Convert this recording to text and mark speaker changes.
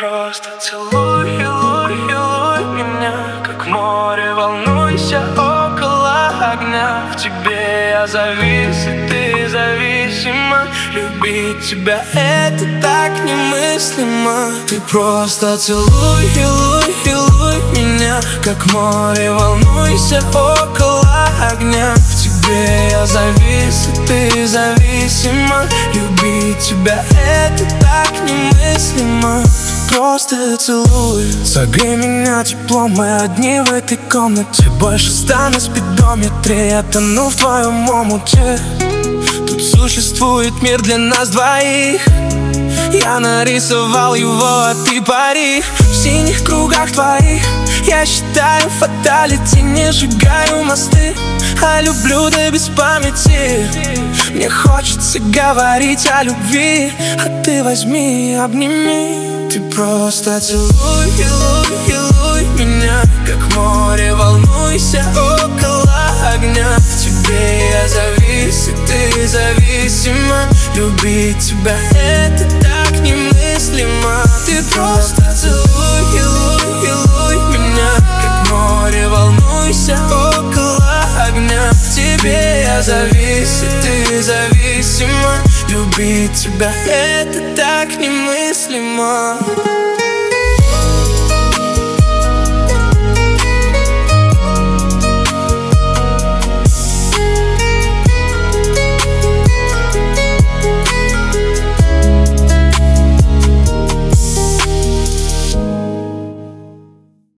Speaker 1: просто целуй, целуй, целуй меня, как море, волнуйся около огня. В тебе я завис, и ты зависима. Любить тебя это так немыслимо. Ты просто целуй, целуй, целуй меня, как море, волнуйся около огня. В тебе я завис, и ты зависима. Любить тебя это так немыслимо. Просто целуй. Согрей меня теплом, мы одни в этой комнате. Больше 100 на спидометре, я тону в твоем омуте. Тут существует мир для нас двоих. Я нарисовал его, а ты пари. В синих кругах твоих я считаю фаталити. Не сжигаю мосты, а люблю да без памяти. Мне хочется говорить о любви, а ты возьми и обними. Ты просто целуй, целуй, целуй меня, как море, волнуйся около огня. В тебе я завис, и ты зависима. Любить тебя это так немыслимо. Ты просто целуй, целуй, целуй меня, как море, волнуйся около огня. В тебе я завис, и ты зависима. Любить тебя это так немыслимо.